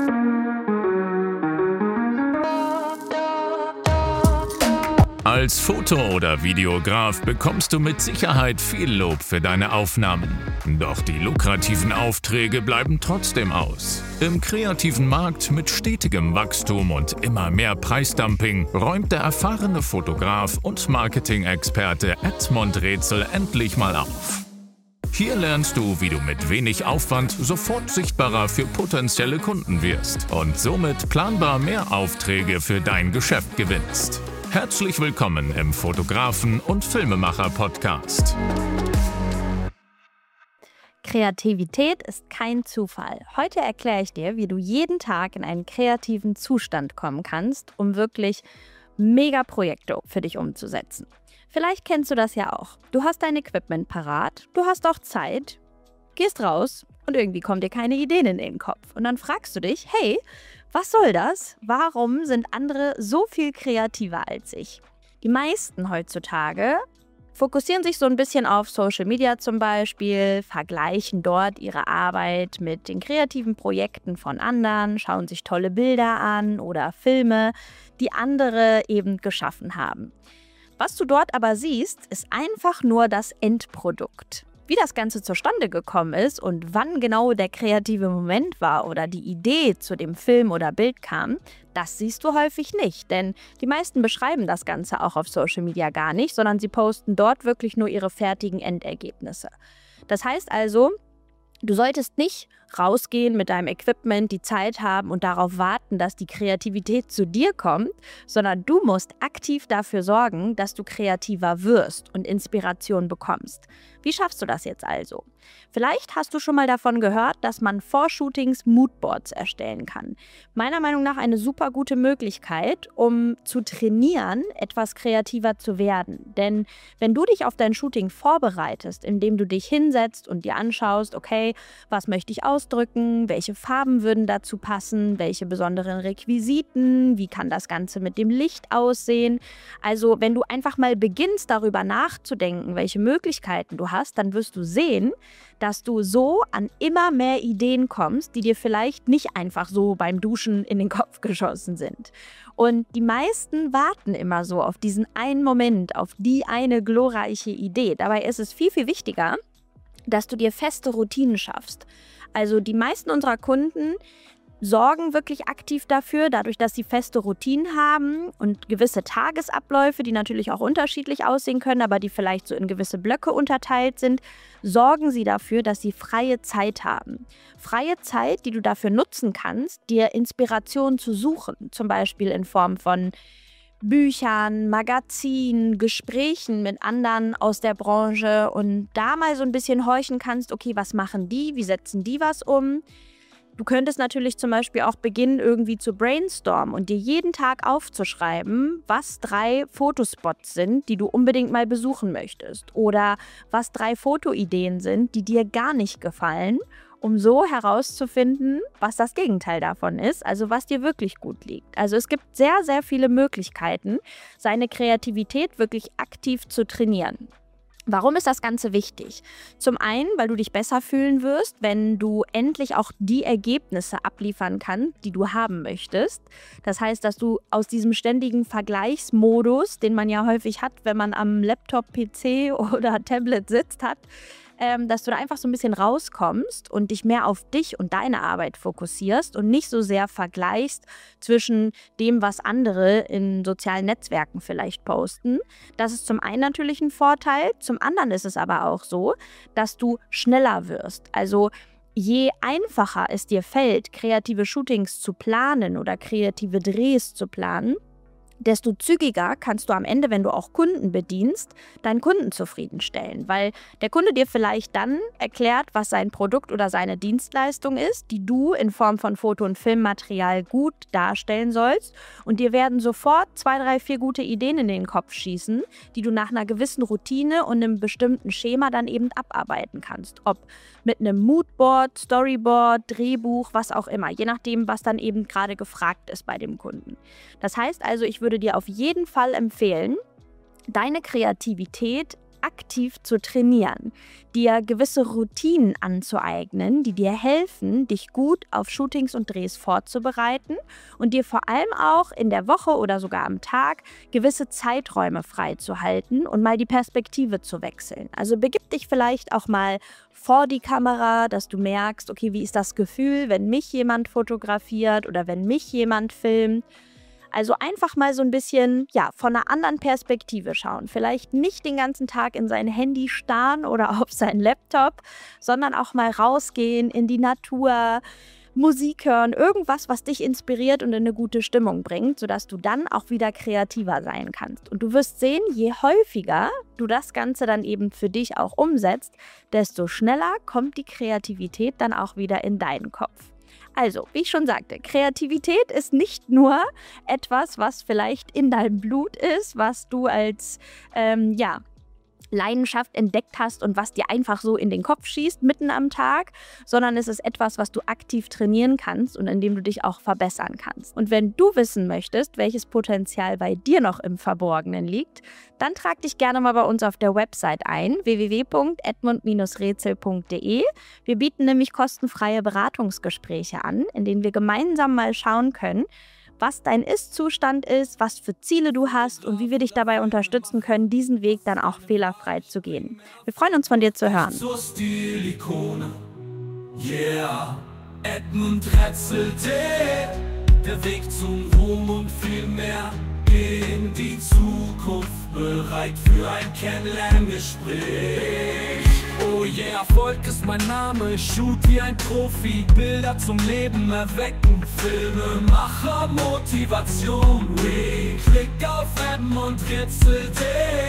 Als Foto- oder Videograf bekommst du mit Sicherheit viel Lob für deine Aufnahmen. Doch die lukrativen Aufträge bleiben trotzdem aus. Im kreativen Markt mit stetigem Wachstum und immer mehr Preisdumping räumt der erfahrene Fotograf und Marketing-Experte Edmund Rätsel endlich mal auf. Hier lernst du, wie du mit wenig Aufwand sofort sichtbarer für potenzielle Kunden wirst und somit planbar mehr Aufträge für dein Geschäft gewinnst. Herzlich willkommen im Fotografen- und Filmemacher-Podcast. Kreativität ist kein Zufall. Heute erkläre ich dir, wie du jeden Tag in einen kreativen Zustand kommen kannst, um wirklich Mega-Projekte für dich umzusetzen. Vielleicht kennst du das ja auch. Du hast dein Equipment parat, du hast auch Zeit, gehst raus und irgendwie kommen dir keine Ideen in den Kopf. Und dann fragst du dich, hey, was soll das? Warum sind andere so viel kreativer als ich? Die meisten heutzutage fokussieren sich so ein bisschen auf Social Media zum Beispiel, vergleichen dort ihre Arbeit mit den kreativen Projekten von anderen, schauen sich tolle Bilder an oder Filme, die andere eben geschaffen haben. Was du dort aber siehst, ist einfach nur das Endprodukt. Wie das Ganze zustande gekommen ist und wann genau der kreative Moment war oder die Idee zu dem Film oder Bild kam, das siehst du häufig nicht, denn die meisten beschreiben das Ganze auch auf Social Media gar nicht, sondern sie posten dort wirklich nur ihre fertigen Endergebnisse. Das heißt also, du solltest nicht rausgehen mit deinem Equipment, die Zeit haben und darauf warten, dass die Kreativität zu dir kommt, sondern du musst aktiv dafür sorgen, dass du kreativer wirst und Inspiration bekommst. Wie schaffst du das jetzt also? Vielleicht hast du schon mal davon gehört, dass man vor Shootings Moodboards erstellen kann. Meiner Meinung nach eine super gute Möglichkeit, um zu trainieren, etwas kreativer zu werden. Denn wenn du dich auf dein Shooting vorbereitest, indem du dich hinsetzt und dir anschaust, okay, was möchte ich ausdrücken, welche Farben würden dazu passen, welche besonderen Requisiten, wie kann das Ganze mit dem Licht aussehen. Also wenn du einfach mal beginnst, darüber nachzudenken, welche Möglichkeiten du hast, dann wirst du sehen, dass du so an immer mehr Ideen kommst, die dir vielleicht nicht einfach so beim Duschen in den Kopf geschossen sind. Und die meisten warten immer so auf diesen einen Moment, auf die eine glorreiche Idee. Dabei ist es viel, viel wichtiger, dass du dir feste Routinen schaffst. Also die meisten unserer Kunden sorgen wirklich aktiv dafür, dadurch, dass sie feste Routinen haben und gewisse Tagesabläufe, die natürlich auch unterschiedlich aussehen können, aber die vielleicht so in gewisse Blöcke unterteilt sind, sorgen sie dafür, dass sie freie Zeit haben. Freie Zeit, die du dafür nutzen kannst, dir Inspiration zu suchen, zum Beispiel in Form von Büchern, Magazinen, Gesprächen mit anderen aus der Branche und da mal so ein bisschen horchen kannst, okay, was machen die, wie setzen die was um? Du könntest natürlich zum Beispiel auch beginnen, irgendwie zu brainstormen und dir jeden Tag aufzuschreiben, was 3 Fotospots sind, die du unbedingt mal besuchen möchtest. Oder was 3 Fotoideen sind, die dir gar nicht gefallen, um so herauszufinden, was das Gegenteil davon ist, also was dir wirklich gut liegt. Also es gibt sehr, sehr viele Möglichkeiten, seine Kreativität wirklich aktiv zu trainieren. Warum ist das Ganze wichtig? Zum einen, weil du dich besser fühlen wirst, wenn du endlich auch die Ergebnisse abliefern kannst, die du haben möchtest. Das heißt, dass du aus diesem ständigen Vergleichsmodus, den man ja häufig hat, wenn man am Laptop, PC oder Tablet sitzt, dass du da einfach so ein bisschen rauskommst und dich mehr auf dich und deine Arbeit fokussierst und nicht so sehr vergleichst zwischen dem, was andere in sozialen Netzwerken vielleicht posten. Das ist zum einen natürlich ein Vorteil, zum anderen ist es aber auch so, dass du schneller wirst. Also je einfacher es dir fällt, kreative Shootings zu planen oder kreative Drehs zu planen, desto zügiger kannst du am Ende, wenn du auch Kunden bedienst, deinen Kunden zufriedenstellen. Weil der Kunde dir vielleicht dann erklärt, was sein Produkt oder seine Dienstleistung ist, die du in Form von Foto- und Filmmaterial gut darstellen sollst. Und dir werden sofort 2, 3, 4 gute Ideen in den Kopf schießen, die du nach einer gewissen Routine und einem bestimmten Schema dann eben abarbeiten kannst. Ob mit einem Moodboard, Storyboard, Drehbuch, was auch immer. Je nachdem, was dann eben gerade gefragt ist bei dem Kunden. Das heißt also, ich würde dir auf jeden Fall empfehlen, deine Kreativität aktiv zu trainieren, dir gewisse Routinen anzueignen, die dir helfen, dich gut auf Shootings und Drehs vorzubereiten und dir vor allem auch in der Woche oder sogar am Tag gewisse Zeiträume freizuhalten und mal die Perspektive zu wechseln. Also begib dich vielleicht auch mal vor die Kamera, dass du merkst, okay, wie ist das Gefühl, wenn mich jemand fotografiert oder wenn mich jemand filmt. Also einfach mal so ein bisschen, ja, von einer anderen Perspektive schauen. Vielleicht nicht den ganzen Tag in sein Handy starren oder auf seinen Laptop, sondern auch mal rausgehen in die Natur, Musik hören, irgendwas, was dich inspiriert und in eine gute Stimmung bringt, sodass du dann auch wieder kreativer sein kannst. Und du wirst sehen, je häufiger du das Ganze dann eben für dich auch umsetzt, desto schneller kommt die Kreativität dann auch wieder in deinen Kopf. Also, wie ich schon sagte, Kreativität ist nicht nur etwas, was vielleicht in deinem Blut ist, was du als Leidenschaft entdeckt hast und was dir einfach so in den Kopf schießt mitten am Tag, sondern es ist etwas, was du aktiv trainieren kannst und in dem du dich auch verbessern kannst. Und wenn du wissen möchtest, welches Potenzial bei dir noch im Verborgenen liegt, dann trag dich gerne mal bei uns auf der Website ein, www.edmund-rätsel.de. Wir bieten nämlich kostenfreie Beratungsgespräche an, in denen wir gemeinsam mal schauen können, was dein Ist-Zustand ist, was für Ziele du hast und wie wir dich dabei unterstützen können, diesen Weg dann auch fehlerfrei zu gehen. Wir freuen uns, von dir zu hören. So Stilikone, yeah, Edmund Rätselte, der Weg zum Ruhm und viel mehr in die Zukunft, bereit für ein Kennenlerngespräch. Oh yeah, Erfolg ist mein Name, ich shoot wie ein Profi, Bilder zum Leben erwecken, Filme, Macher, Motivation, klick auf Edmund Rätselte.